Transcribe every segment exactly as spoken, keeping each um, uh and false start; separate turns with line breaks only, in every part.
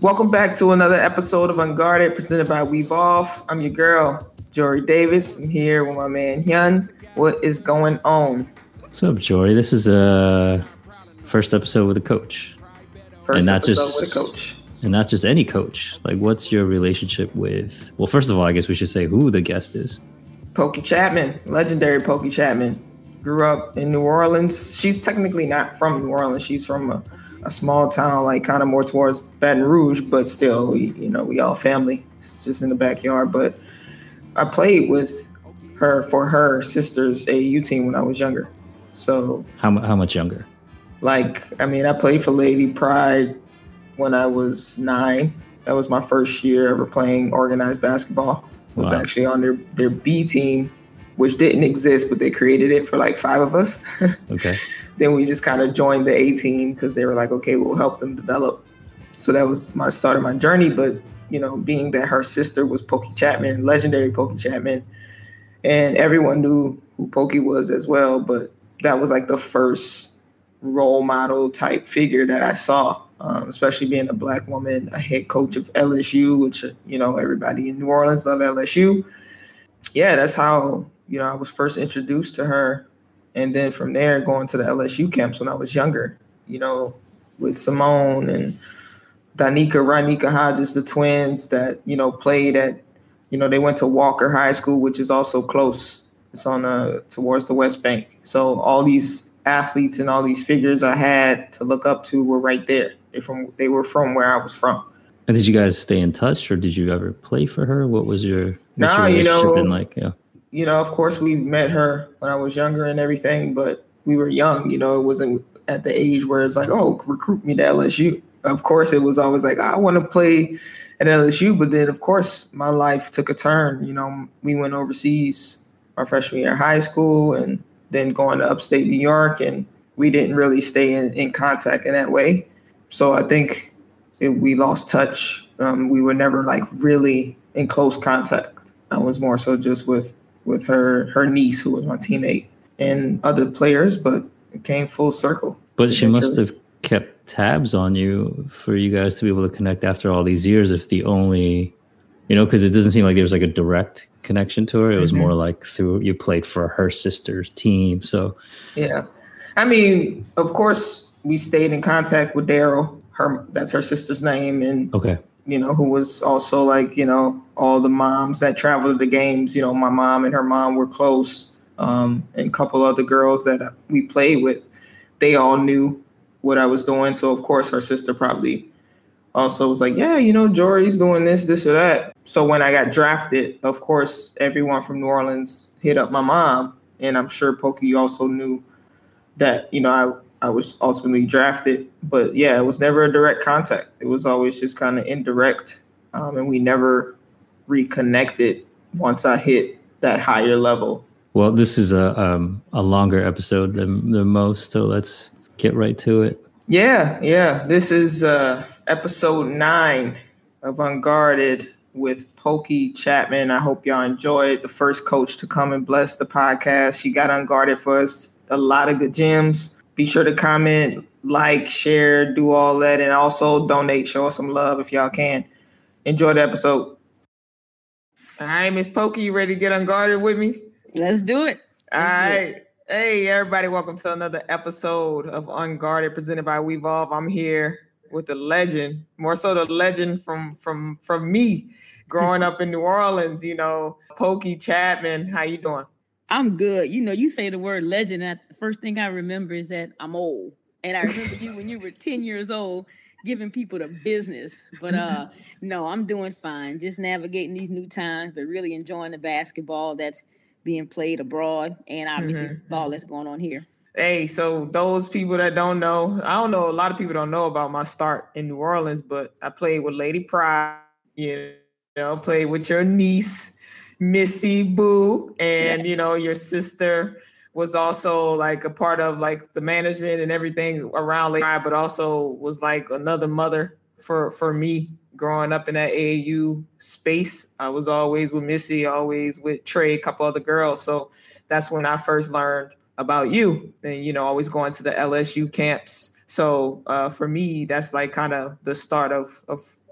Welcome back to another episode of Unguarded, presented by Wevolve. I'm your girl, Jory Davis. I'm here with my man Hyun. What is going on?
What's up, Jory? This is a first episode with a coach,
First
and not
episode
just
with a coach,
and not just any coach. Like, what's your relationship with? Well, first of all, I guess we should say who the guest is.
Pokey Chapman, legendary Pokey Chapman. Grew up in New Orleans. She's technically not from New Orleans. She's from a, a small town, like kind of more towards Baton Rouge, but still, we, you know, we all family. It's just in the backyard. But I played with her for her sister's A A U team when I was younger. So
how how much younger?
Like, I mean, I played for Lady Pride when I was nine. That was my first year ever playing organized basketball. I was wow. actually on their, their B team, which didn't exist, but they created it for like five of us.
Okay.
Then we just kind of joined the A team because they were like, okay, we'll help them develop. So that was my start of my journey. But, you know, being that her sister was Pokey Chapman, legendary Pokey Chapman, and everyone knew who Pokey was as well. But that was like the first role model type figure that I saw, um, especially being a Black woman, a head coach of L S U, which, you know, everybody in New Orleans love L S U. Yeah, that's how, you know, I was first introduced to her. And then from there, going to the L S U camps when I was younger, you know, with Simone and Danica, Ranika Hodges, the twins that, you know, played at, you know, they went to Walker High School, which is also close. It's on uh, towards the West Bank. So all these athletes and all these figures I had to look up to were right there. They from they were from where I was from.
And did you guys stay in touch, or did you ever play for her? What was your,
nah, your relationship you know,
been like? Yeah.
You know, of course, we met her when I was younger and everything, but we were young. You know, it wasn't at the age where it's like, oh, recruit me to L S U. Of course, it was always like, I want to play at L S U. But then, of course, my life took a turn. You know, we went overseas our freshman year of high school and then going to upstate New York. And we didn't really stay in, in contact in that way. So I think it, we lost touch. Um, we were never like really in close contact. I was more so just with with her her niece, who was my teammate, and other players, but it came full circle.
But she must have kept tabs on you for you guys to be able to connect after all these years, if the only, you know, because it doesn't seem like there was like a direct connection to her. It was mm-hmm. more like through, you played for her sister's team. So
yeah, I mean, of course, we stayed in contact with Daryl. Her that's her sister's name, and
okay.
you know, who was also like, you know, all the moms that traveled to the games. You know, my mom and her mom were close, um, and a couple other girls that we played with. They all knew what I was doing. So, of course, her sister probably also was like, yeah, you know, Jory's doing this, this or that. So when I got drafted, of course, everyone from New Orleans hit up my mom. And I'm sure Pokey also knew that, you know, I I was ultimately drafted, but yeah, it was never a direct contact. It was always just kind of indirect. Um, and we never reconnected once I hit that higher level.
Well, this is a um, a longer episode than, than most, so let's get right to it.
Yeah, yeah. This is uh, episode nine of Unguarded with Pokey Chapman. I hope y'all enjoyed. The first coach to come and bless the podcast. She got Unguarded for us. A lot of good gems. Be sure to comment, like, share, do all that, and also donate. Show us some love if y'all can. Enjoy the episode. All right, Miss Pokey, you ready to get Unguarded with me?
Let's do it.
All
Let's
right.
do it.
Hey, everybody. Welcome to another episode of Unguarded presented by Wevolve. I'm here with the legend, more so the legend from from from me growing up in New Orleans, you know, Pokey Chapman. How you doing?
I'm good. You know, you say the word legend, and the first thing I remember is that I'm old. And I remember you when you were ten years old giving people the business. But uh, no, I'm doing fine. Just navigating these new times, but really enjoying the basketball that's being played abroad and obviously mm-hmm. the ball that's going on here.
Hey, so those people that don't know, I don't know, a lot of people don't know about my start in New Orleans, but I played with Lady Pride, you know, played with your niece, Missy Boo, and, yeah. you know, your sister was also like a part of like the management and everything around Lady Pride, but also was like another mother for, for me growing up in that A A U space. I was always with Missy, always with Trey, a couple other girls. So that's when I first learned about you and, you know, always going to the L S U camps. So uh, for me, that's like kind of the start of, of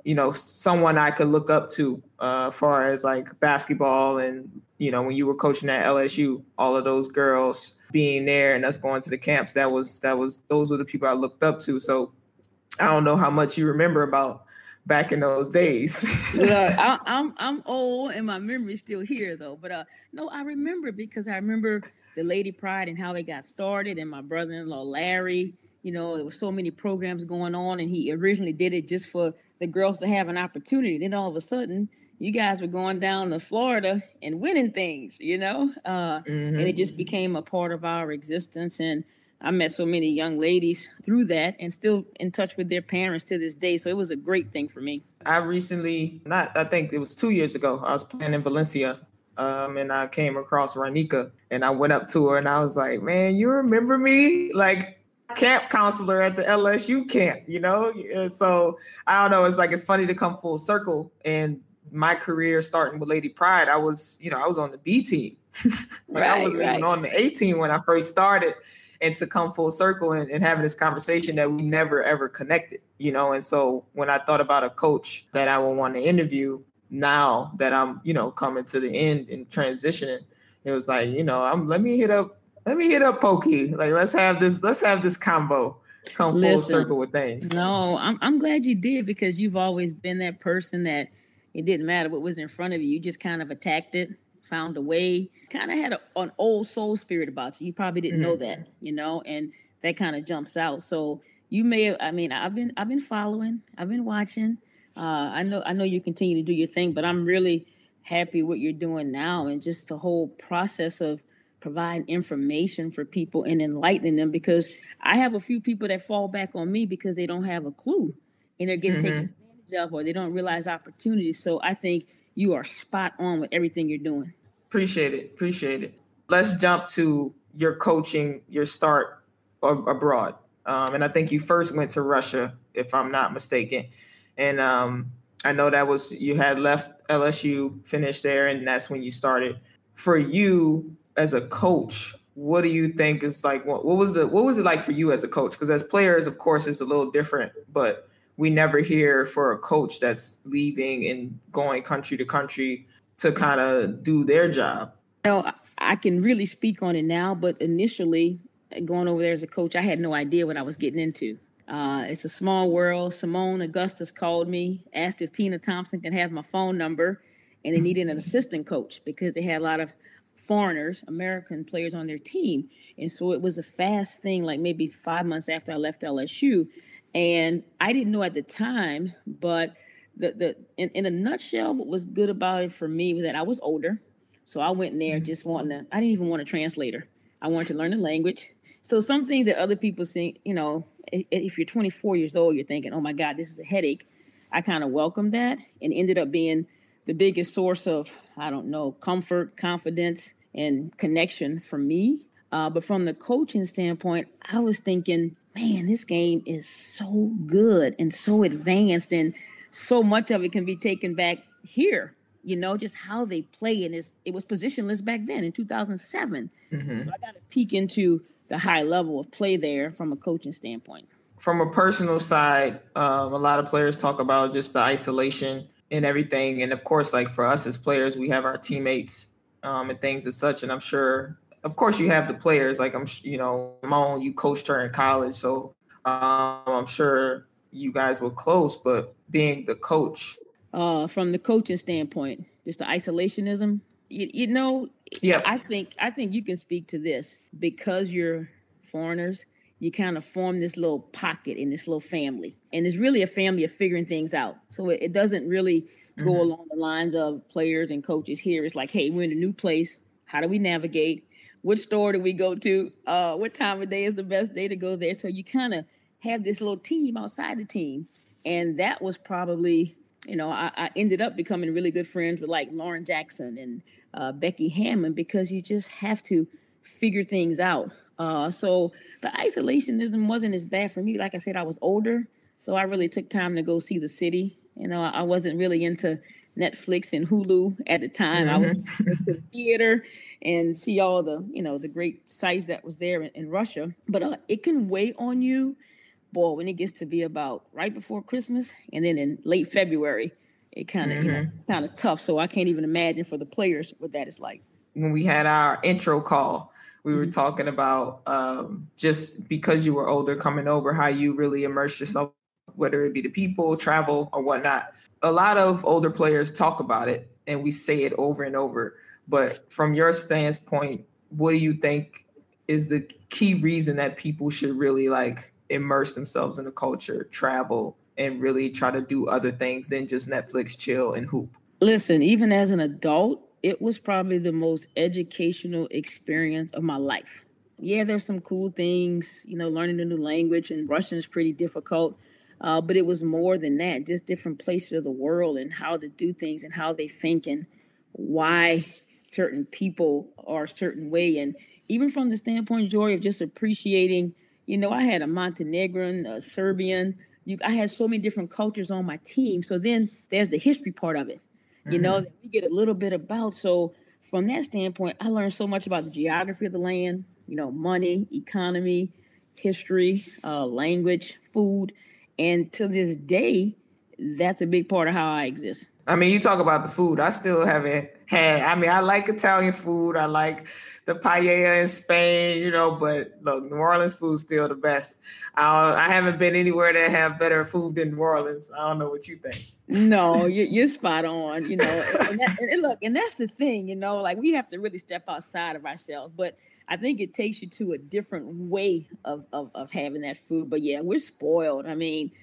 you know, someone I could look up to uh, as far as like basketball. And, you know, when you were coaching at L S U, all of those girls being there and us going to the camps, that was that was those were the people I looked up to. So I don't know how much you remember about back in those days.
Look, I, I'm I'm old and my memory's still here though. But uh, no, I remember because I remember the Lady Pride and how it got started, and my brother-in-law Larry. You know, there were so many programs going on, and he originally did it just for the girls to have an opportunity. Then all of a sudden, you guys were going down to Florida and winning things. You know, uh, mm-hmm. and it just became a part of our existence. And I met so many young ladies through that, and still in touch with their parents to this day. So it was a great thing for me.
I recently, not I think it was two years ago, I was playing in Valencia. Um, and I came across Ranika, and I went up to her and I was like, man, you remember me? Like, camp counselor at the L S U camp, you know? So I don't know. It's like, it's funny to come full circle. And my career starting with Lady Pride, I was, you know, I was on the B team. like right, I wasn't right. even on the A team when I first started. And to come full circle and, and having this conversation that we never, ever connected, you know? And so when I thought about a coach that I would want to interview, now that I'm, you know, coming to the end and transitioning, it was like, you know, I'm let me hit up, let me hit up Pokey. Like, let's have this, let's have this combo come Listen, full circle with things.
No, I'm I'm glad you did, because you've always been that person that it didn't matter what was in front of you. You just kind of attacked it, found a way, kind of had a, an old soul spirit about you. You probably didn't mm-hmm. know that, you know, and that kind of jumps out. So you may have, I mean, I've been, I've been following, I've been watching. Uh, I know, I know you continue to do your thing, but I'm really happy what you're doing now, and just the whole process of providing information for people and enlightening them. Because I have a few people that fall back on me because they don't have a clue, and they're getting mm-hmm. taken advantage of, or they don't realize opportunities. So I think you are spot on with everything you're doing.
Appreciate it. Appreciate it. Let's jump to your coaching, your start abroad. Um, and I think you first went to Russia, if I'm not mistaken. And um, I know that was, you had left L S U, finished there, and that's when you started. For you as a coach, what do you think is like, what, what was it, what was it like for you as a coach? Because as players, of course, it's a little different, but we never hear for a coach that's leaving and going country to country to kind of do their job.
You know, I can really speak on it now, but initially going over there as a coach, I had no idea what I was getting into. Uh, it's a small world. Simone Augustus called me, asked if Tina Thompson could have my phone number, and they needed an assistant coach because they had a lot of foreigners, American players on their team. And so it was a fast thing, like maybe five months after I left L S U. And I didn't know at the time, but the the in, in a nutshell, what was good about it for me was that I was older. So I went in there just wanting to, I didn't even want a translator. I wanted to learn the language. So some things that other people think, you know, if you're twenty-four years old, you're thinking, oh my God, this is a headache. I kind of welcomed that, and ended up being the biggest source of, I don't know, comfort, confidence, and connection for me. Uh, but from the coaching standpoint, I was thinking, man, this game is so good and so advanced, and so much of it can be taken back here. You know, just how they play, and it's, it was positionless back then in two thousand seven. Mm-hmm. So I got to peek into the high level of play there from a coaching standpoint.
From a personal side, um, a lot of players talk about just the isolation and everything. And of course, like for us as players, we have our teammates um, and things as such. And I'm sure, of course, you have the players. Like I'm, you know, Simone, you coached her in college, so um, I'm sure you guys were close. But being the coach.
Uh, from the coaching standpoint, just the isolationism, you, you know,
yeah.
I think I think you can speak to this because you're foreigners. You kind of form this little pocket in this little family, and it's really a family of figuring things out. So it, it doesn't really mm-hmm. go along the lines of players and coaches here. It's like, hey, we're in a new place. How do we navigate? Which store do we go to? Uh, what time of day is the best day to go there? So you kind of have this little team outside the team, and that was probably. You know, I, I ended up becoming really good friends with like Lauren Jackson and uh, Becky Hammond, because you just have to figure things out. Uh, so the isolationism wasn't as bad for me. Like I said, I was older, so I really took time to go see the city. You know, I wasn't really into Netflix and Hulu at the time. Mm-hmm. I was to the theater and see all the, you know, the great sites that was there in, in Russia. But uh, it can weigh on you boy, when it gets to be about right before Christmas and then in late February, it kind of, mm-hmm. you know, it's kind of tough. So I can't even imagine for the players what that is like.
When we had our intro call, we were mm-hmm. talking about um, just because you were older coming over, how you really immerse yourself, whether it be the people, travel, or whatnot. A lot of older players talk about it and we say it over and over. But from your standpoint, what do you think is the key reason that people should really like immerse themselves in the culture, travel, and really try to do other things than just Netflix, chill, and hoop?
Listen, even as an adult, it was probably the most educational experience of my life. Yeah, there's some cool things, you know, learning a new language, and Russian is pretty difficult. Uh, but it was more than that, just different places of the world and how to do things and how they think and why certain people are a certain way. And even from the standpoint, Jory, of just appreciating, you know, I had a Montenegrin, a Serbian, you, I had so many different cultures on my team. So then there's the history part of it, you mm-hmm. know, that we get a little bit about. So from that standpoint, I learned so much about the geography of the land, you know, money, economy, history, uh, language, food. And to this day, that's a big part of how I exist.
I mean, you talk about the food. I still haven't had, I mean, I like Italian food. I like the paella in Spain, you know, but look, New Orleans food's still the best. I, I haven't been anywhere that have better food than New Orleans. I don't know what you think.
No, you're, you're spot on, you know, and, and, that, and look, and that's the thing, you know, like we have to really step outside of ourselves, but I think it takes you to a different way of, of, of having that food. But yeah, we're spoiled. I mean,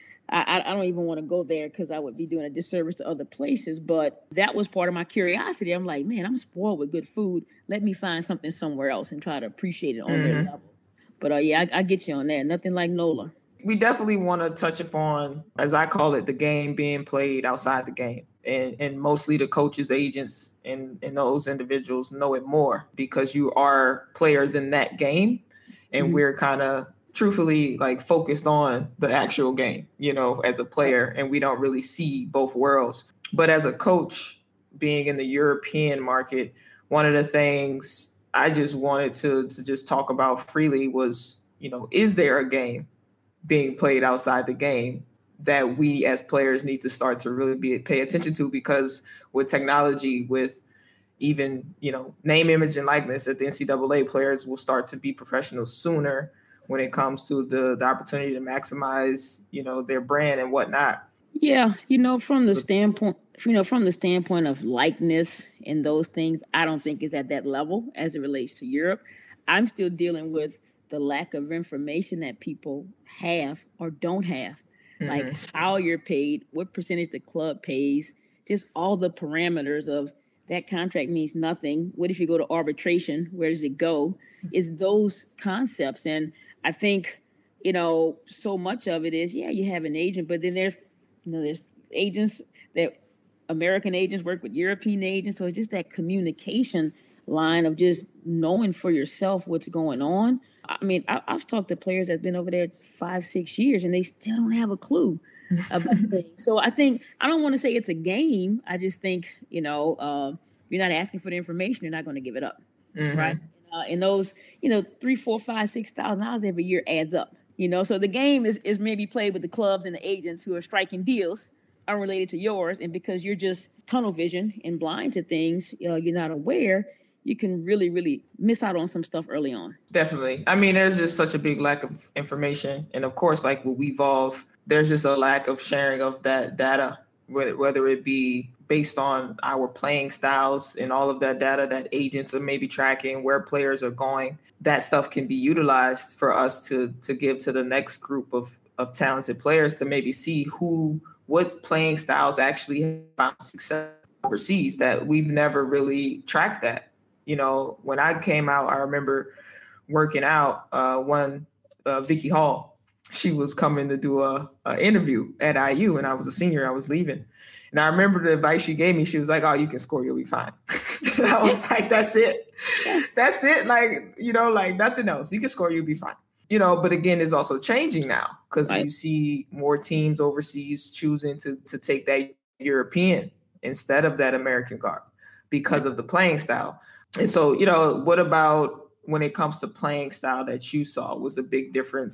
I, I don't even want to go there because I would be doing a disservice to other places. But that was part of my curiosity. I'm like, man, I'm spoiled with good food. Let me find something somewhere else and try to appreciate it on mm-hmm. their level. But uh, yeah, I, I get you on that. Nothing like NOLA.
We definitely want to touch upon, as I call it, the game being played outside the game. And and mostly the coaches, agents, and, and those individuals know it more because you are players in that game. And mm-hmm. we're kind of truthfully like focused on the actual game, you know, as a player, and we don't really see both worlds. But as a coach, being in the European market, one of the things I just wanted to, to just talk about freely was, you know, is there a game being played outside the game that we as players need to start to really be pay attention to? Because with technology, with even, you know, name, image, and likeness at the N C double A, players will start to be professionals sooner when it comes to the, the opportunity to maximize, you know, their brand and whatnot.
Yeah, you know, from the standpoint, you know, from the standpoint of likeness and those things, I don't think is at that level as it relates to Europe. I'm still dealing with the lack of information that people have or don't have. Mm-hmm. Like how you're paid, what percentage the club pays, just all the parameters of that contract means nothing. What if you go to arbitration? Where does it go? It's those concepts. And I think, you know, so much of it is, yeah, you have an agent, but then there's, you know, there's agents that American agents work with European agents. So it's just that communication line of just knowing for yourself what's going on. I mean, I, I've talked to players that've been over there five, six years, and they still don't have a clue about things. So I think, I don't want to say it's a game. I just think, you know, uh, you're not asking for the information, you're not going to give it up, mm-hmm. right? Uh, and those, you know, three, four, five, six thousand dollars every year adds up, you know. So the game is is maybe played with the clubs and the agents who are striking deals unrelated to yours, and because you're just tunnel vision and blind to things, uh, you're not aware. You can really, really miss out on some stuff early on.
Definitely. I mean, there's just such a big lack of information. And of course, like with Wevolve, there's just a lack of sharing of that data, whether it be based on our playing styles and all of that data that agents are maybe tracking, where players are going. That stuff can be utilized for us to to give to the next group of, of talented players to maybe see who, what playing styles actually have found success overseas that we've never really tracked that. You know, when I came out, I remember working out uh, one, uh, Vicky Hall, she was coming to do a, a interview at I U, and I was a senior, I was leaving. And I remember the advice she gave me, she was like, oh, you can score, you'll be fine. And I was like, that's it. That's it. Like, you know, like nothing else. You can score, you'll be fine. You know, but again, it's also changing now because right. you see more teams overseas choosing to, to take that European instead of that American guard because of the playing style. And so, you know, what about when it comes to playing style that you saw was a big difference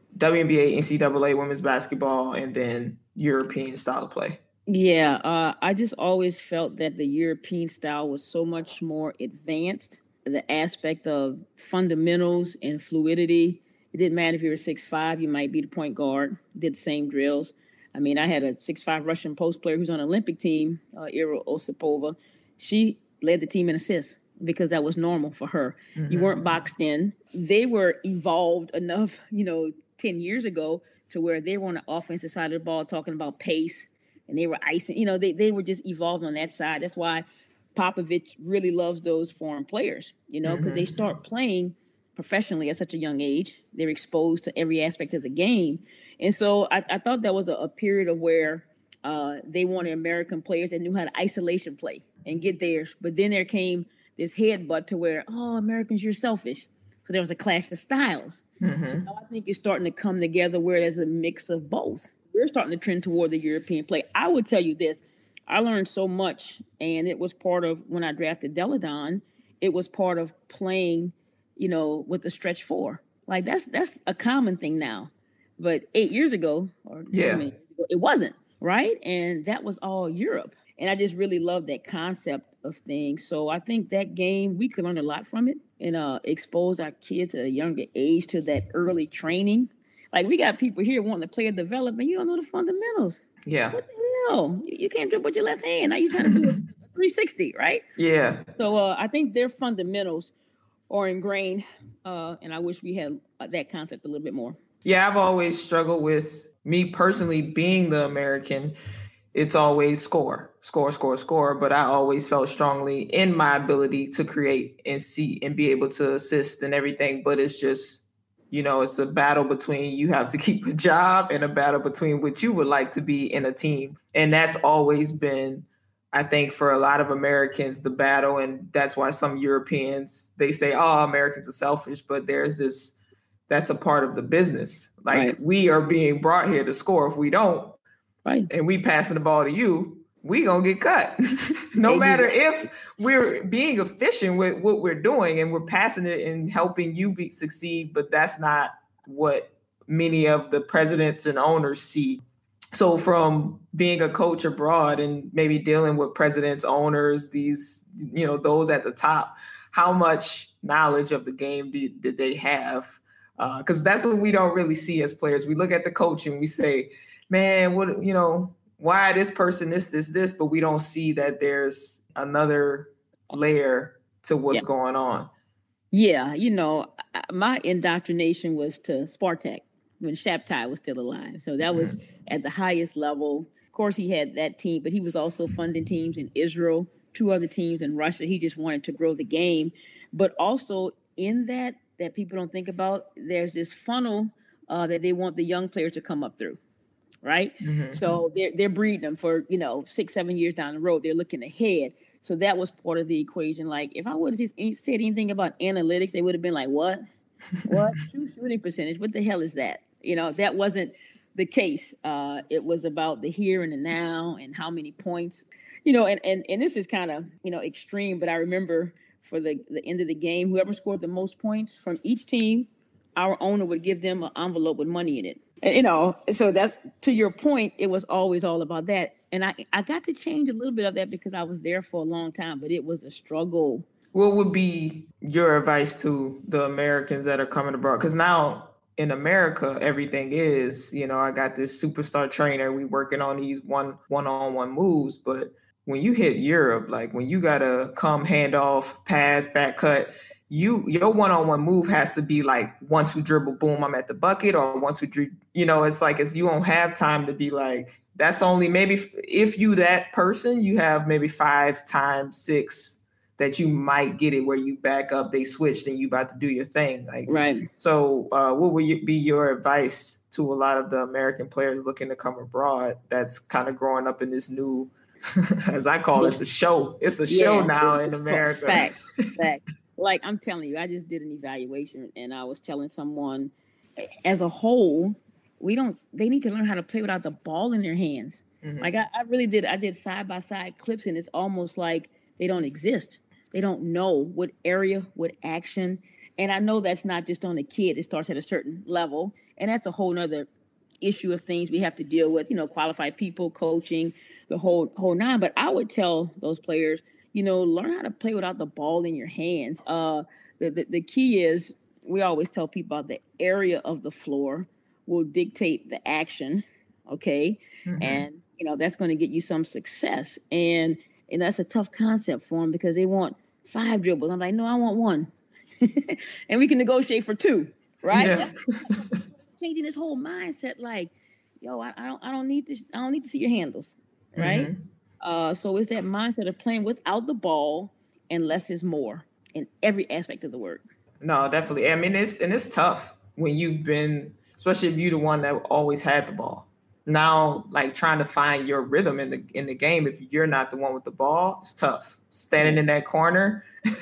W N B A, N C double A women's basketball, and then European style of play?
Yeah, uh, I just always felt that the European style was so much more advanced. The aspect of fundamentals and fluidity. It didn't matter if you were six five, you might be the point guard, did the same drills. I mean, I had a six five Russian post player who's on an Olympic team, uh, Ira Osipova. She led the team in assists because that was normal for her. Mm-hmm. You weren't boxed in. They were evolved enough, you know, ten years ago to where they were on the offensive side of the ball talking about pace, and they were icing. You know, they, they were just evolved on that side. That's why Popovich really loves those foreign players, you know, because mm-hmm. they start playing professionally at such a young age. They're exposed to every aspect of the game. And so I, I thought that was a, a period of where uh, they wanted American players that knew how to isolation play and get theirs. But then there came this headbutt to where, oh, Americans, you're selfish. So there was a clash of styles. Mm-hmm. So now I think it's starting to come together where there's a mix of both. We're starting to trend toward the European play. I would tell you this. I learned so much, and it was part of when I drafted Deladon, it was part of playing, you know, with the stretch four. Like that's that's a common thing now. But eight years ago, or yeah. years ago, it wasn't, right? And that was all Europe. And I just really love that concept of things. So I think that game, we could learn a lot from it and uh, expose our kids at a younger age to that early training. Like we got people here wanting to play a development. You don't know the fundamentals.
Yeah.
What the hell? You, you can't dribble with your left hand. Now you're trying to do a three sixty, right?
Yeah.
So uh, I think their fundamentals are ingrained. Uh, and I wish we had that concept a little bit more.
Yeah, I've always struggled with me personally being the American. It's always score, score, score, score. But I always felt strongly in my ability to create and see and be able to assist and everything. But it's just, you know, it's a battle between you have to keep a job and a battle between what you would like to be in a team. And that's always been, I think, for a lot of Americans, the battle. And that's why some Europeans, they say, oh, Americans are selfish. But there's this, that's a part of the business. Like right. we are being brought here to score. If we don't, right. and we passing the ball to you, we gonna get cut. No exactly. matter if we're being efficient with what we're doing and we're passing it and helping you be, succeed, but that's not what many of the presidents and owners see. So from being a coach abroad and maybe dealing with presidents, owners, these, you know, those at the top, how much knowledge of the game did, did they have? Because uh, that's what we don't really see as players. We look at the coach and we say, man, what, you know, why this person, this, this, this, but we don't see that there's another layer to what's yeah. going on.
Yeah, you know, my indoctrination was to Spartak when Shabtai was still alive. So that was mm-hmm. at the highest level. Of course, he had that team, but he was also funding teams in Israel, two other teams in Russia. He just wanted to grow the game. But also in that, that people don't think about, there's this funnel uh, that they want the young players to come up through, right? Mm-hmm. So they're, they're breeding them for, you know, six, seven years down the road. They're looking ahead. So that was part of the equation. Like, if I would have said anything about analytics, they would have been like, what? What? True shooting percentage? What the hell is that? You know, that wasn't the case. Uh, it was about the here and the now and how many points. You know, and, and, and this is kind of, you know, extreme, but I remember for the, the end of the game, whoever scored the most points from each team, our owner would give them an envelope with money in it. And, you know, so that, to your point, it was always all about that. And I, I got to change a little bit of that because I was there for a long time, but it was a struggle.
What would be your advice to the Americans that are coming abroad? Because now in America, everything is, you know, I got this superstar trainer. We working on these one, one-on-one moves, but when you hit Europe, like when you gotta come hand off, pass, back cut, you your one-on-one move has to be like one, two dribble, boom, I'm at the bucket, or one, two, three. You know, it's like it's you don't have time to be like, that's only maybe if you that person, you have maybe five times six that you might get it where you back up, they switched and you about to do your thing. Like
right.
So uh, what would you, be your advice to a lot of the American players looking to come abroad that's kind of growing up in this new, as I call it, the show. It's a yeah, show now in America.
Facts, facts. Like I'm telling you, I just did an evaluation and I was telling someone, as a whole, we don't, they need to learn how to play without the ball in their hands. Mm-hmm. Like I, I really did, I did side by side clips and it's almost like they don't exist. They don't know what area, what action. And I know that's not just on the kid. It starts at a certain level. And that's a whole nother issue of things we have to deal with, you know, qualified people, coaching, the whole whole nine. But I would tell those players, you know, learn how to play without the ball in your hands. Uh, the, the, the key is, we always tell people about the area of the floor will dictate the action, okay? Mm-hmm. And, you know, that's going to get you some success. And, and that's a tough concept for them because they want five dribbles. I'm like, no, I want one. And we can negotiate for two, right?
Yeah.
Changing this whole mindset, like, yo, I, I don't, I don't need to, I don't need to see your handles, right? Mm-hmm. Uh, so it's that mindset of playing without the ball, and less is more in every aspect of the word.
No, definitely. I mean, it's and it's tough when you've been, especially if you're the one that always had the ball. Now, like trying to find your rhythm in the in the game, if you're not the one with the ball, it's tough. Standing in that corner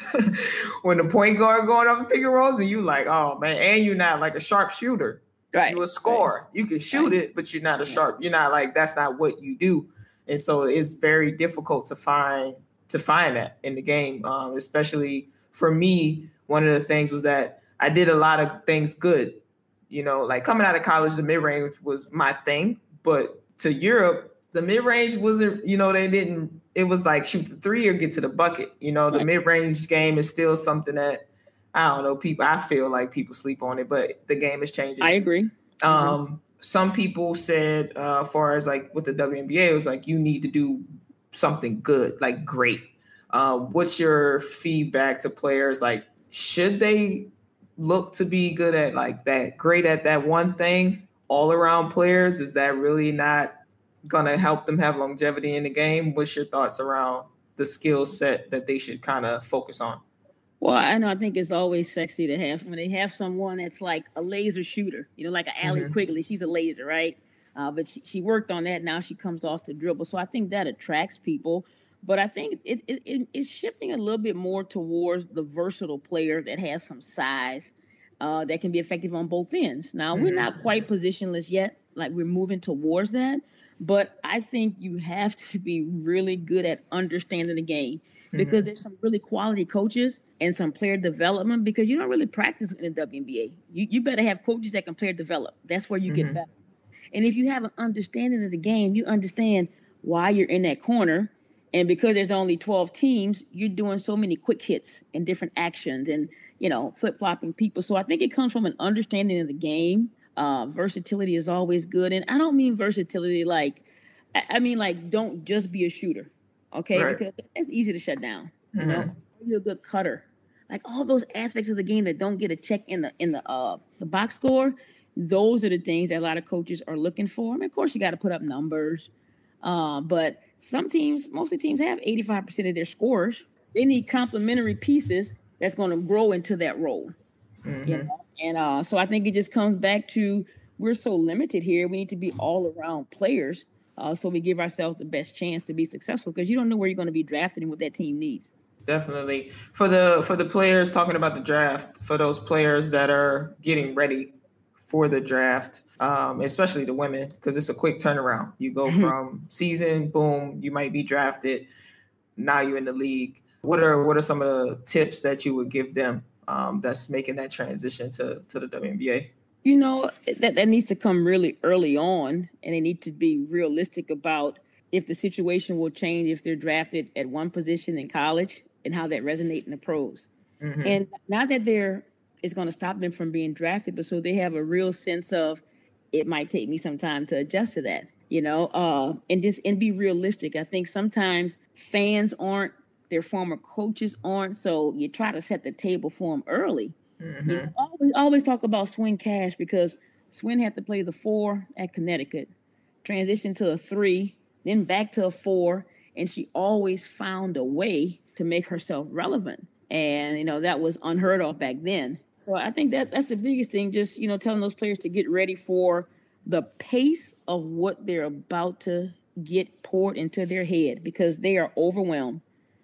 when the point guard going off the pick and rolls, and you like, oh man, and you're not like a sharp shooter. Right. You a scorer. Right. You can shoot right. it, but you're not a sharp. You're not like, that's not what you do. And so it's very difficult to find to find that in the game. Um, especially for me, one of the things was that I did a lot of things good. You know, like coming out of college, the mid range was my thing. But to Europe, the mid range wasn't, you know, they didn't, it was like shoot the three or get to the bucket. You know, the right. mid range game is still something that, I don't know, people, I feel like people sleep on it, but the game is changing.
I agree.
Um, mm-hmm. Some people said, uh, as far as like with the W N B A, it was like, you need to do something good, like great. Uh, what's your feedback to players? Like, should they look to be good at like that, great at that one thing, all around players? Is that really not going to help them have longevity in the game? What's your thoughts around the skill set that they should kind of focus on?
Well, I know I think it's always sexy to have when they have someone that's like a laser shooter, you know, like an Allie mm-hmm. Quigley. She's a laser, right? Uh, but she, she worked on that. Now she comes off the dribble. So I think that attracts people. But I think it, it, it it's shifting a little bit more towards the versatile player that has some size uh, that can be effective on both ends. Now, mm-hmm. we're not quite positionless yet. Like we're moving towards that. But I think you have to be really good at understanding the game. Because mm-hmm. there's some really quality coaches and some player development, because you don't really practice in the W N B A. You, you better have coaches that can player develop. That's where you mm-hmm. get better. And if you have an understanding of the game, you understand why you're in that corner. And because there's only twelve teams, you're doing so many quick hits and different actions and, you know, flip-flopping people. So I think it comes from an understanding of the game. Uh, versatility is always good. And I don't mean versatility like, I, I mean like don't just be a shooter. Okay, right. Because it's easy to shut down. You mm-hmm. know, you're a good cutter. Like all those aspects of the game that don't get a check in the in the uh the box score. Those are the things that a lot of coaches are looking for. I mean, of course, you got to put up numbers, uh, but some teams, most of the teams have eighty-five percent of their scorers. They need complementary pieces that's going to grow into that role. Mm-hmm. You know? And uh, so I think it just comes back to we're so limited here. We need to be all around players. Uh, so we give ourselves the best chance to be successful because you don't know where you're going to be drafted and what that team needs.
Definitely. For the for the players, talking about the draft, for those players that are getting ready for the draft, um, especially the women, because it's a quick turnaround. You go from season, boom, you might be drafted. Now you're in the league. What are what are some of the tips that you would give them um, that's making that transition to, to the W N B A?
You know, that, that needs to come really early on, and they need to be realistic about if the situation will change if they're drafted at one position in college and how that resonates in the pros. Mm-hmm. And not that there is going to stop them from being drafted, but so they have a real sense of it might take me some time to adjust to that, you know, uh, and just and be realistic. I think sometimes fans aren't, their former coaches aren't, so you try to set the table for them early. Mm-hmm. You know, always, always talk about Swin Cash because Swin had to play the four at Connecticut, transition to a three, then back to a four, and she always found a way to make herself relevant. And, you know, that was unheard of back then. So I think that that's the biggest thing, just, you know, telling those players to get ready for the pace of what they're about to get poured into their head because they are overwhelmed.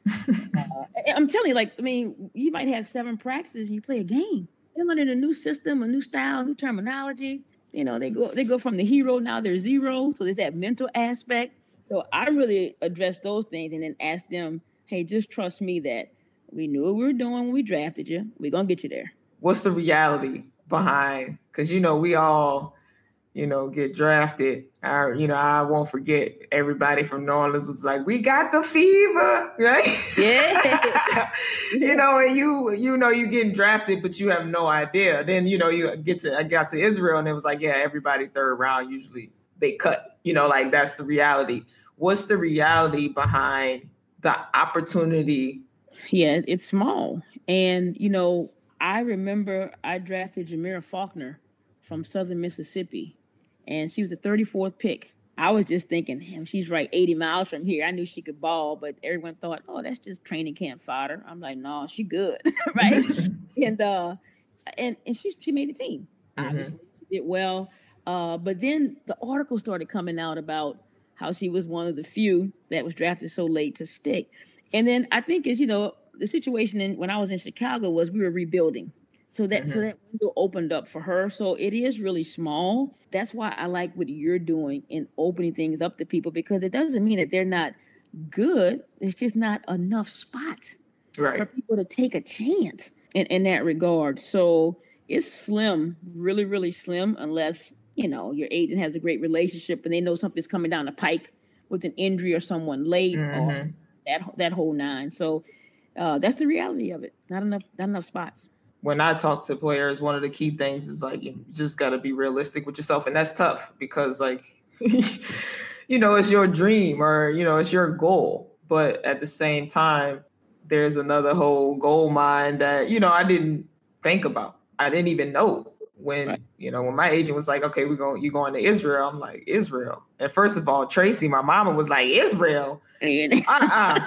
uh, I'm telling you, like, I mean, you might have seven practices and you play a game. They're learning a new system, a new style, new terminology. You know, they go they go from the hero, now they're zero. So there's that mental aspect. So I really address those things and then ask them, hey, just trust me that we knew what we were doing when we drafted you. We're going to get you there.
what's the reality behind? Because, you know, we all, you know, get drafted. I, you know, I won't forget everybody from New Orleans was like, we got the fever, right?
Yeah.
You know, and you, you know, you getting drafted, but you have no idea. Then, you know, you get to, I got to Israel and it was like, yeah, everybody third round, usually they cut, you know, like that's the reality. What's the reality behind the opportunity?
Yeah, it's small. And, you know, I remember I drafted Jamira Faulkner from Southern Mississippi, and she was the thirty-fourth pick. I was just thinking, damn, she's right eighty miles from here. I knew she could ball, but everyone thought, oh, that's just training camp fodder. I'm like, no, she good, right? and uh, and and she she made the team. Mm-hmm. Obviously, she did well. Uh, but then the article started coming out about how she was one of the few that was drafted so late to stick. And then I think, as you know, the situation in, when I was in Chicago was we were rebuilding. So that, mm-hmm. so that window opened up for her. So it is really small. That's why I like what you're doing in opening things up to people, because it doesn't mean that they're not good. It's just not enough spots
right.
for people to take a chance in, in that regard. So it's slim, really, really slim, unless, you know, your agent has a great relationship and they know something's coming down the pike with an injury or someone late mm-hmm. or that, that whole nine. So uh, that's the reality of it. Not enough, not enough spots.
When I talk to players, one of the key things is like, you just got to be realistic with yourself. And that's tough because like, you know, it's your dream or, you know, it's your goal. But at the same time, there's another whole goal mine that, you know, I didn't think about. I didn't even know when, right. you know, when my agent was like, okay, we're going, you're going to Israel. I'm like, Israel. And first of all, Tracy, my mama was like, Israel? uh-uh.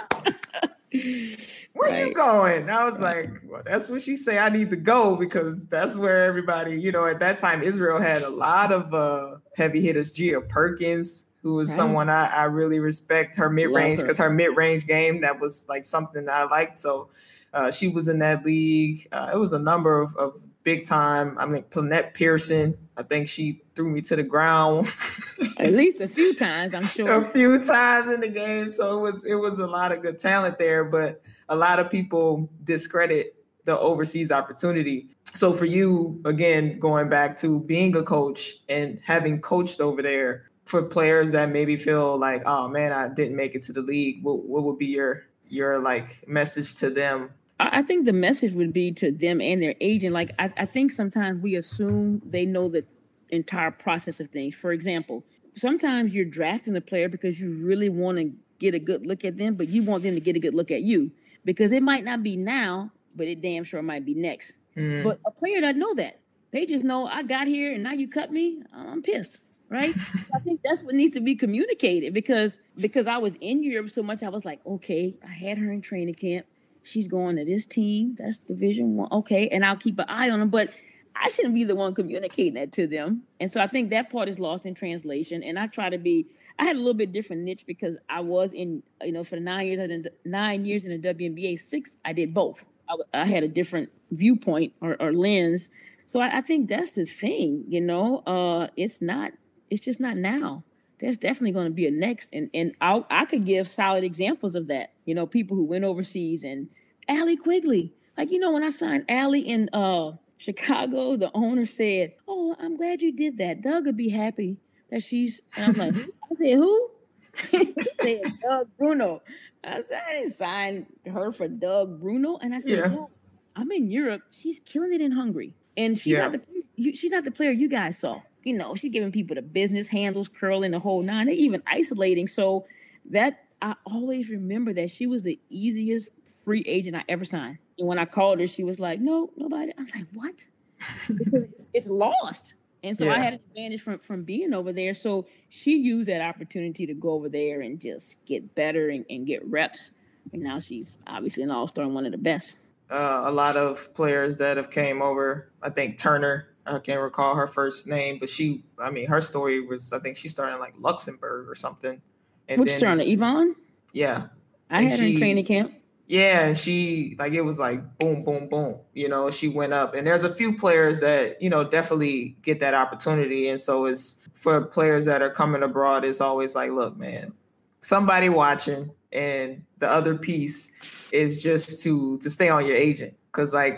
Where right. you going? I was right. like, well, that's what she say. I need to go because that's where everybody, you know, at that time, Israel had a lot of uh, heavy hitters. Gia Perkins, who was right. someone I, I really respect, her mid-range, because her. her mid-range game, that was like something I liked. So uh, she was in that league. Uh, it was a number of, of big time. I mean, Planette Pearson, I think she threw me to the ground.
At least a few times, I'm sure.
A few times in the game. So it was it was a lot of good talent there, but a lot of people discredit the overseas opportunity. So for you, again, going back to being a coach and having coached over there, for players that maybe feel like, oh man, I didn't make it to the league, what, what would be your your like message to them?
I think the message would be to them and their agent. Like, I, I think sometimes we assume they know the entire process of things. For example, sometimes you're drafting the player because you really want to get a good look at them, but you want them to get a good look at you because it might not be now, but it damn sure might be next. Mm-hmm. But a player doesn't know that. They just know I got here and now you cut me. I'm pissed, right? I think that's what needs to be communicated because because I was in Europe so much. I was like, okay, I had her in training camp. She's going to this team. That's Division One. Okay, and I'll keep an eye on them. But I shouldn't be the one communicating that to them. And so I think that part is lost in translation. And I try to be, I had a little bit different niche because I was in, you know, for the nine years, I did nine years in the W N B A, six, I did both. I, I had a different viewpoint or, or lens. So I, I think that's the thing, you know, uh, it's not, it's just not now. There's definitely going to be a next. And, and I I could give solid examples of that. You know, people who went overseas and Allie Quigley. Like, you know, when I signed Allie in uh, Chicago, the owner said, oh, I'm glad you did that. Doug would be happy that she's, and I'm like, I said, who? He said, Doug Bruno. I said, I didn't sign her for Doug Bruno. And I said, yeah. oh, I'm in Europe. She's killing it in Hungary. And she's, yeah. not the, she's not the player you guys saw. You know, she's giving people the business handles, curling the whole nine. They're even isolating. So that I always remember that she was the easiest free agent I ever signed. And when I called her, she was like, no, nobody. I was like, what? Because it's, it's lost. And so yeah. I had an advantage from, from being over there. So she used that opportunity to go over there and just get better and, and get reps. And now she's obviously an all-star and one of the best.
Uh, a lot of players that have came over, I think Turner, I can't recall her first name, but she, I mean, her story was, I think she started in like Luxembourg or something. And
Which
then,
Turner, Yvonne?
Yeah.
I
and
had
she,
her in training camp.
Yeah, and she, like, it was like boom, boom, boom. You know, she went up. And there's a few players that, you know, definitely get that opportunity. And so it's for players that are coming abroad, it's always like, look, man, somebody watching. And the other piece is just to to stay on your agent. Because, like,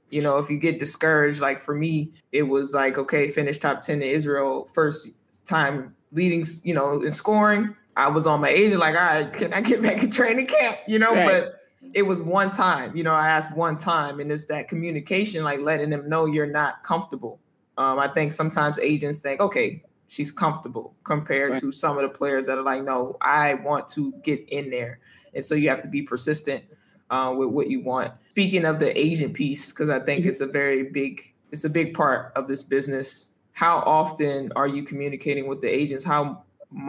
You know, if you get discouraged, like for me, it was like, okay, finish top ten in Israel, first time leading, you know, in scoring. I was on my agent, like, all right, can I get back in training camp? You know, right. But it was one time, you know, I asked one time, and it's that communication, like letting them know you're not comfortable. Um, I think sometimes agents think, okay, she's comfortable compared right. to some of the players that are like, no, I want to get in there. And so you have to be persistent uh, with what you want. Speaking of the agent piece, because I think mm-hmm. it's a very big, it's a big part of this business. How often are you communicating with the agents? How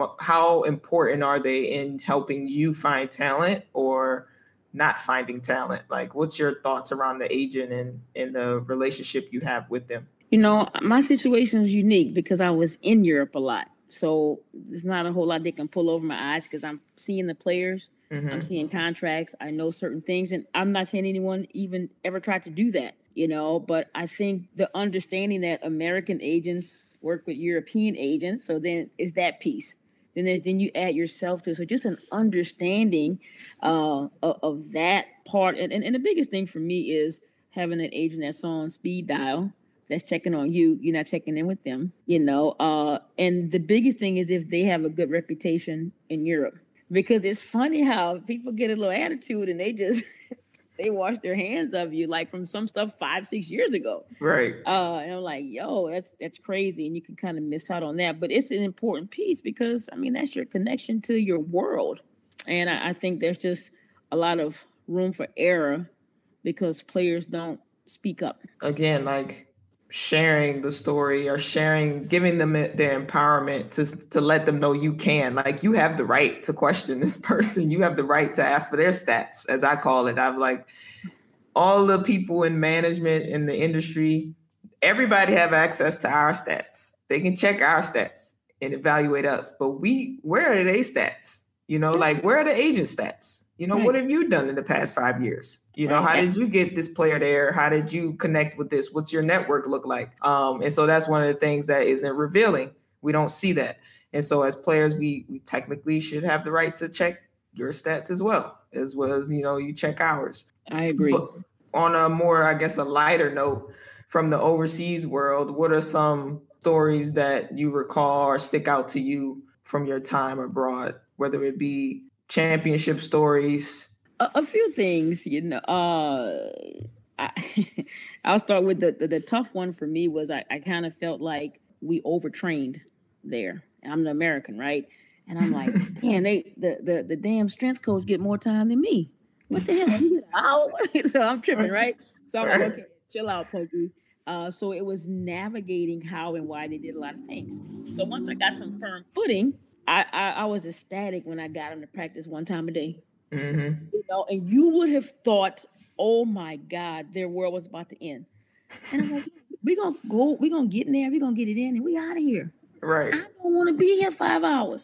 how important are they in helping you find talent or not finding talent? Like, what's your thoughts around the agent and, and the relationship you have with them?
You know, my situation is unique because I was in Europe a lot. So there's not a whole lot they can pull over my eyes because I'm seeing the players. Mm-hmm. I'm seeing contracts. I know certain things. And I'm not saying anyone even ever tried to do that, you know, but I think the understanding that American agents work with European agents. So then is that piece. Then there's, then you add yourself to it. So just an understanding uh, of, of that part. And, and, and the biggest thing for me is having an agent that's on speed dial, that's checking on you. You're not checking in with them, you know. Uh, and the biggest thing is if they have a good reputation in Europe. Because it's funny how people get a little attitude and they just... they wash their hands of you, like from some stuff five, six years ago.
Right.
Uh, and I'm like, yo, that's that's crazy. And you can kind of miss out on that. But it's an important piece because, I mean, that's your connection to your world. And I, I think there's just a lot of room for error because players don't speak up.
Again, like sharing the story or sharing, giving them their empowerment to, to let them know you can. Like, you have the right to question this person. You have the right to ask for their stats, as I call it. I'm like, all the people in management in the industry, everybody have access to our stats. They can check our stats and evaluate us. But we, where are they stats? You know, like, where are the agent stats? You know, right. What have you done in the past five years? You know, right. How did you get this player there? How did you connect with this? What's your network look like? Um, and so that's one of the things that isn't revealing. We don't see that. And so as players, we we technically should have the right to check your stats as well, as well as, you know, you check ours.
I agree.
But on a more, I guess, a lighter note from the overseas world, what are some stories that you recall or stick out to you from your time abroad, whether it be championship stories?
A, a few things, you know. Uh, I, I'll start with the, the the tough one for me was I, I kind of felt like we overtrained there. I'm an American, right? And I'm like, man, they the, the the damn strength coach get more time than me. What the hell? You get an hour? So I'm tripping, right? So I'm like, okay, chill out, Pokey. Uh, so it was navigating how and why they did a lot of things. So once I got some firm footing, I, I, I was ecstatic when I got them to practice one time a day. Mm-hmm. You know, and you would have thought, oh my God, their world was about to end. And I'm like, we're gonna go, we're gonna get in there, we're gonna get it in, and we out of here.
Right.
I don't want to be here five hours.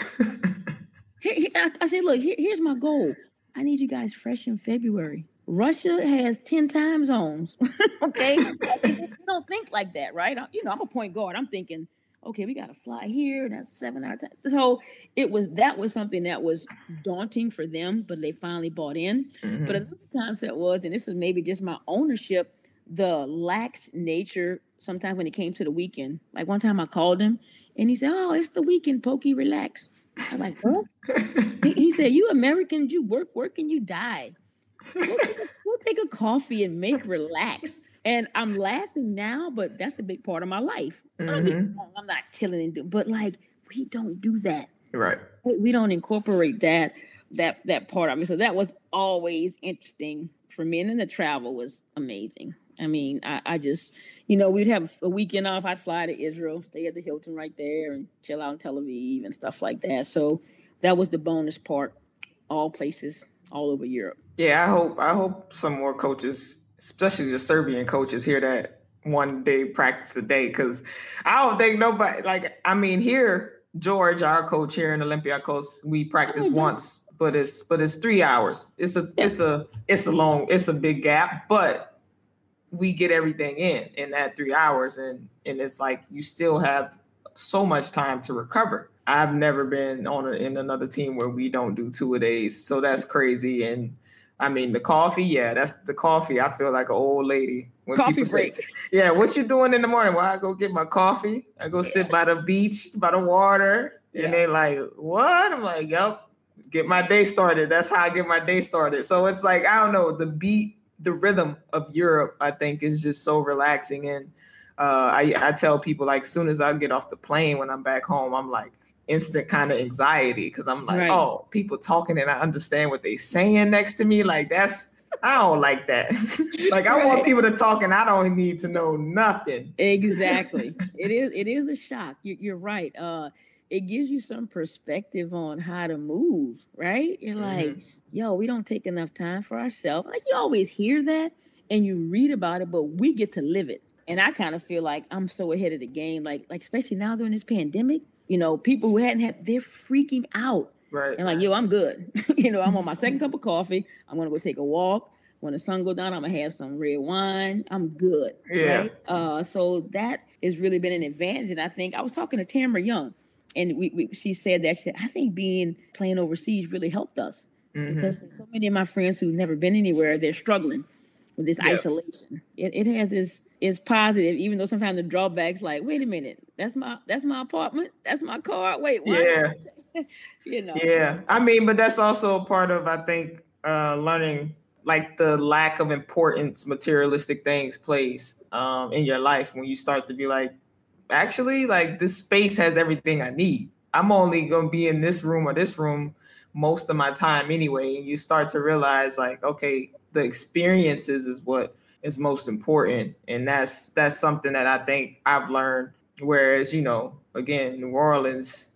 here, here, I, I said, look, here, here's my goal. I need you guys fresh in February. Russia has ten time zones. Okay. You don't think like that, right? You know, I'm a point guard. I'm thinking, okay, we got to fly here. That's seven hour time. So it was, that was something that was daunting for them, but they finally bought in. Mm-hmm. But another concept was, and this is maybe just my ownership, the lax nature sometimes when it came to the weekend. Like one time I called him and he said, oh, it's the weekend, Pokey, relax. I'm like, what? he, he said, you Americans, you work, work, and you die. We'll take, a, we'll take a coffee and make relax. And I'm laughing now, but that's a big part of my life. Mm-hmm. I'm not chilling and do, but like we don't do that.
Right.
We don't incorporate that that that part of it. So that was always interesting for me. And then the travel was amazing. I mean, I, I just, you know, we'd have a weekend off. I'd fly to Israel, stay at the Hilton right there, and chill out in Tel Aviv and stuff like that. So that was the bonus part. All places, all over Europe.
Yeah, I hope I hope some more coaches, especially the Serbian coaches, hear that one day practice a day, because I don't think nobody, like, I mean, here, George, our coach here in Olympiacos, we practice oh, once, but it's but it's three hours. It's a yeah. it's a it's a long, it's a big gap, but we get everything in in that three hours, and and it's like you still have so much time to recover. I've never been on a, in another team where we don't do two a days, so that's crazy. And I mean, the coffee, yeah, that's the coffee. I feel like an old lady. When
coffee
people
break.
Say, yeah, what you doing in the morning? Well, I go get my coffee. I go yeah. sit by the beach, by the water. And yeah. they like, what? I'm like, yep, get my day started. That's how I get my day started. So it's like, I don't know, the beat, the rhythm of Europe, I think is just so relaxing. And uh, I, I tell people, like, as soon as I get off the plane when I'm back home, I'm like, instant kind of anxiety because I'm like, right. oh, people talking and I understand what they saying next to me. Like, that's, I don't like that. Like, I right. want people to talk and I don't need to know nothing.
Exactly. It is, it is a shock. You, you're right. Uh, it gives you some perspective on how to move, right? You're like, mm-hmm. yo, we don't take enough time for ourselves. Like, you always hear that and you read about it, but we get to live it. And I kind of feel like I'm so ahead of the game. Like, like especially now during this pandemic, you know, people who hadn't had, they're freaking out.
Right.
And like, yo, I'm good. You know, I'm on my second cup of coffee. I'm going to go take a walk. When the sun goes down, I'm going to have some red wine. I'm good.
Yeah.
Right? Uh, so that has really been an advantage. And I think I was talking to Tamara Young and we, we she said that, she said, I think being playing overseas really helped us. Mm-hmm. Because for so many of my friends who've never been anywhere, they're struggling with this yep. isolation. It, it has this, it's positive, even though sometimes the drawbacks like, wait a minute, that's my that's my apartment, that's my car. Wait, what?
Yeah,
you know.
Yeah, I mean, but that's also a part of I think uh, learning like the lack of importance materialistic things plays um, in your life when you start to be like, actually, like this space has everything I need. I'm only gonna be in this room or this room most of my time anyway. And you start to realize like, okay, the experiences is what is most important. And that's that's something that I think I've learned. Whereas, you know, again, New Orleans,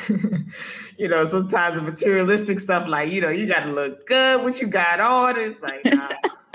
you know, sometimes the materialistic stuff, like, you know, you got to look good, what you got on. It's like, nah,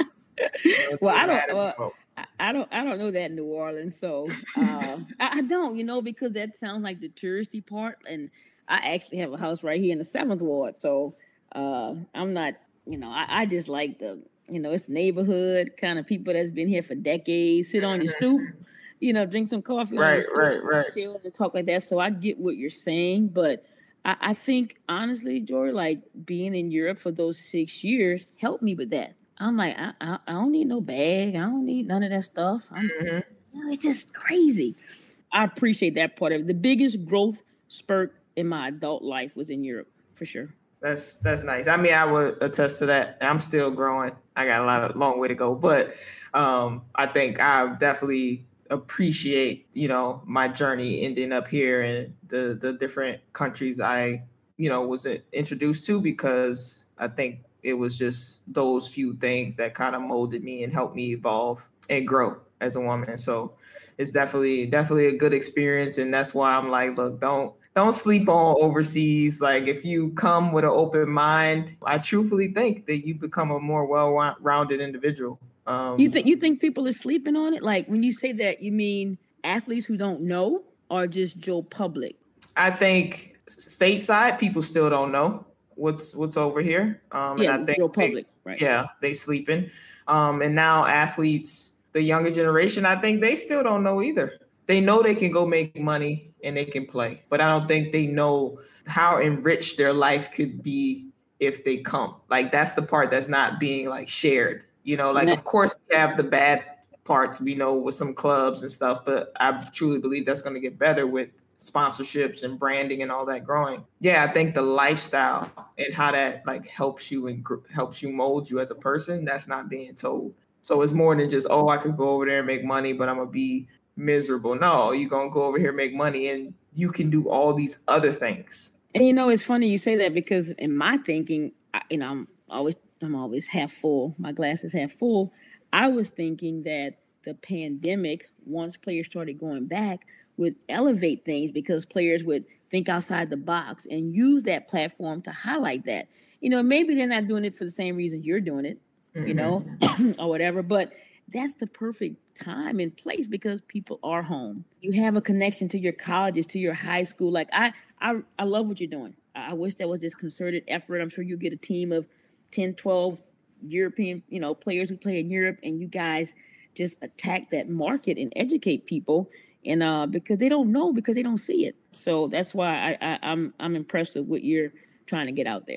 well, I don't, uh, I don't, I don't know that New Orleans. So uh, I, I don't, you know, because that sounds like the touristy part. And I actually have a house right here in the seventh ward. So uh, I'm not, you know, I, I just like the, you know, it's neighborhood kind of people that's been here for decades, sit on your stoop, you know, drink some coffee,
right,
on your stoop,
right, right,
chill and talk like that. So I get what you're saying, but I, I think honestly, Jory, like being in Europe for those six years helped me with that. I'm like, I, I, I don't need no bag, I don't need none of that stuff. I'm, mm-hmm. you know, it's just crazy. I appreciate that part of it. The biggest growth spurt in my adult life was in Europe, for sure.
That's that's nice. I mean, I would attest to that. I'm still growing. I got a lot of long way to go, but um, I think I definitely appreciate, you know, my journey ending up here and the the different countries I, you know, was introduced to, because I think it was just those few things that kind of molded me and helped me evolve and grow as a woman. So it's definitely definitely a good experience, and that's why I'm like, look, don't. Don't sleep on overseas. Like, if you come with an open mind, I truthfully think that you become a more well-rounded individual. Um,
you think you think people are sleeping on it? Like, when you say that, you mean athletes who don't know, or just Joe Public?
I think stateside people still don't know what's what's over here. Um,
yeah,
and I think
Joe Public,
they,
right?
Yeah, they sleeping. Um, and now athletes, the younger generation, I think they still don't know either. They know they can go make money and they can play, but I don't think they know how enriched their life could be if they come. Like, that's the part that's not being like shared, you know, like, of course we have the bad parts, we know, with some clubs and stuff, but I truly believe that's going to get better with sponsorships and branding and all that growing. Yeah. I think the lifestyle and how that like helps you and gr- helps you mold you as a person, that's not being told. So it's more than just, oh, I could go over there and make money, but I'm going to be miserable. No, you're gonna go over here, make money, and you can do all these other things.
And you know, it's funny you say that, because in my thinking, I, you know, I'm always I'm always half full. My glass is half full. I was thinking that the pandemic, once players started going back, would elevate things, because players would think outside the box and use that platform to highlight that. You know, maybe they're not doing it for the same reasons you're doing it, mm-hmm. you know, or whatever, but that's the perfect time and place, because people are home. You have a connection to your colleges, to your high school. Like, I, I, I love what you're doing. I wish there was this concerted effort. I'm sure you'll get a team of ten, twelve European, you know, players who play in Europe, and you guys just attack that market and educate people. And uh, because they don't know, because they don't see it. So that's why I, I, I'm, I'm impressed with what you're trying to get out there.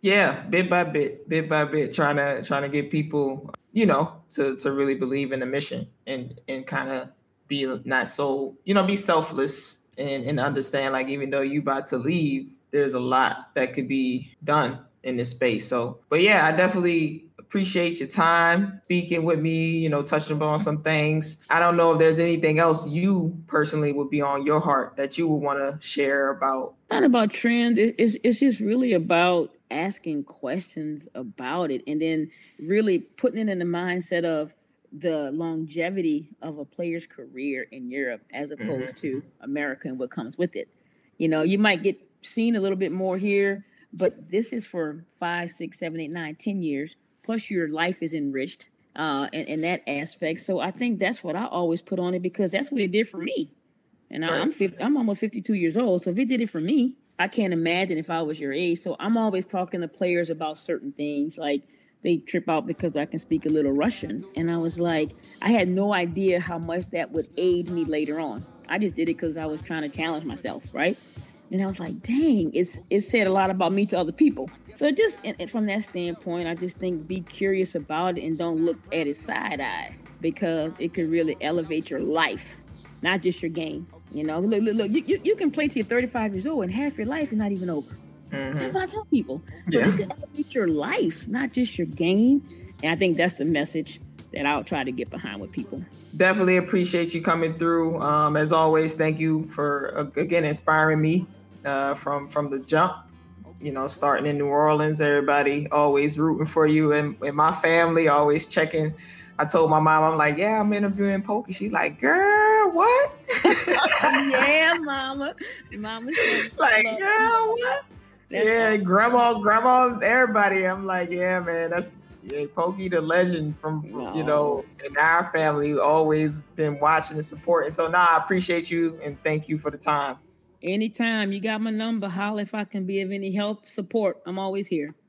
Yeah, bit by bit, bit by bit, trying to trying to get people, you know, to to really believe in the mission and and kind of be not so, you know, be selfless and and understand like even though you about to leave, there's a lot that could be done in this space. So, but yeah, I definitely appreciate your time speaking with me, you know, touching upon some things. I don't know if there's anything else you personally would be on your heart that you would want to share about.
Not about trends. It's, it's just really about asking questions about it and then really putting it in the mindset of the longevity of a player's career in Europe as opposed mm-hmm. to America and what comes with it. You know, you might get seen a little bit more here, but this is for five, six, seven, eight, nine, ten years. Plus your life is enriched uh, in, in that aspect. So I think that's what I always put on it because that's what it did for me. And I, I'm fifty, I'm almost fifty-two years old. So if it did it for me, I can't imagine if I was your age. So I'm always talking to players about certain things. Like they trip out because I can speak a little Russian. And I was like, I had no idea how much that would aid me later on. I just did it because I was trying to challenge myself, right? And I was like, dang, it's it said a lot about me to other people. So just and, and from that standpoint, I just think be curious about it and don't look at it side eye because it could really elevate your life, not just your game. You know, look, look, look. You, you, you can play till you're thirty-five years old and half your life is not even over. Mm-hmm. That's what I tell people. So yeah. This can elevate your life, not just your game. And I think that's the message that I'll try to get behind with people.
Definitely appreciate you coming through. Um, as always, thank you for, uh, again, inspiring me uh, from, from the jump. You know, starting in New Orleans, everybody always rooting for you. And, and my family always checking. I told my mom, I'm like, yeah, I'm interviewing Pokey. She's like, girl, what?
Yeah, mama. Mama said,
like, girl, what? That's yeah, awesome. grandma, grandma, everybody. I'm like, yeah, man, that's yeah, Pokey the legend from, no. you know, in our family, always been watching and supporting. So now nah, I appreciate you and thank you for the time.
Anytime. You got my number. Holla if I can be of any help, support. I'm always here.